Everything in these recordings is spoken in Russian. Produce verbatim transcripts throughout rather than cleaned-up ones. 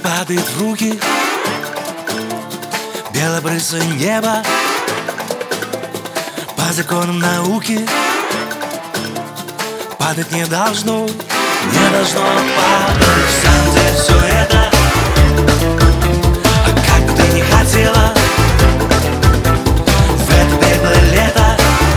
падает в руки белобрысое небо. По законам науки падать не должно, не должно падать. В самом деле все это, а как бы ты ни хотела, в это беглое лето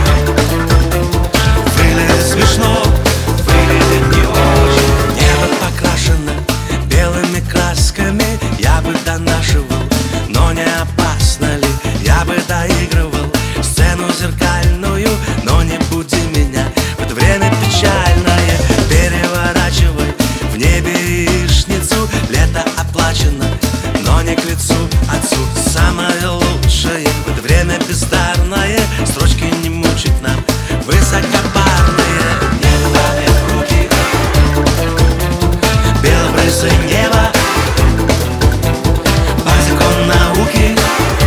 выглядит смешно, выглядит не очень. Небо покрашено белыми красками. Я бы донашивал, но не опасно ли? Я бы доигрывал сцену зеркальную, но не буди меня в это время печальное. Переворачивай в небе яичницу. Лето оплачено, но не к лицу отцу. Самое лучшее в это время бездарное. Строчки не мучить нам высокопарные. Небо падает в руки белобрысое небо. По закону науки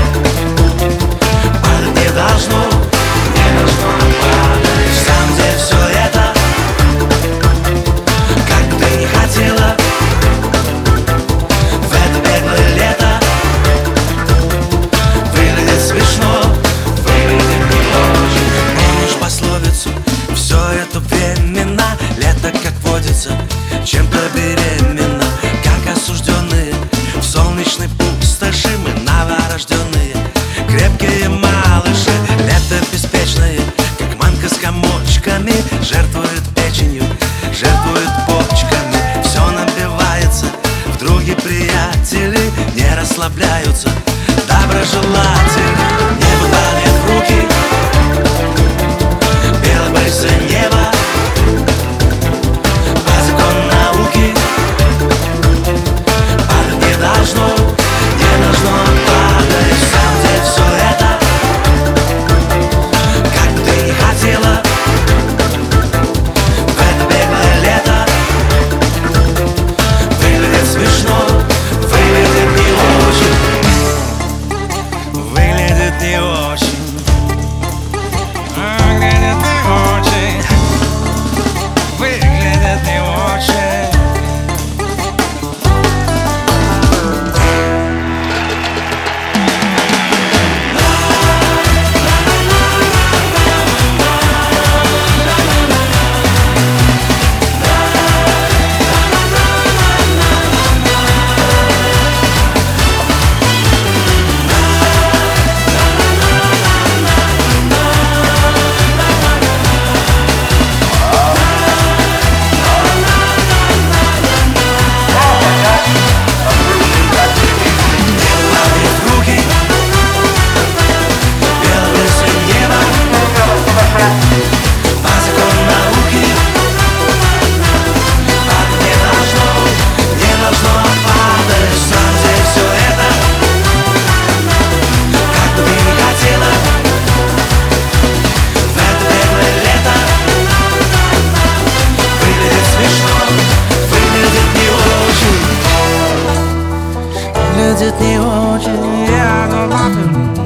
падать не должно, не должно падать. В самом деле все это, как бы ты ни хотела, в это беглое лето выглядит смешно, выглядит не очень. Помнишь пословицу? Все это временно. Лето, как водится, чем-то беременна. Как осужденные в солнечной пустоши, мы новорожденные, крепкие малыши. Лето беспечное, как манка с комочками, жертвует печенью, жертвует почками. Все набивается, в други приятели не расслабляются, доброжелатели. Небо падает в руки белобрысое небо. По закону науки падать не должно, не должно падать. В самом деле все это, как бы ты ни хотела, в это беглое лето выглядит смешно, выглядит не очень, выглядит не очень, выглядит не очень, выглядит не очень. Выглядит не очень, я думаю.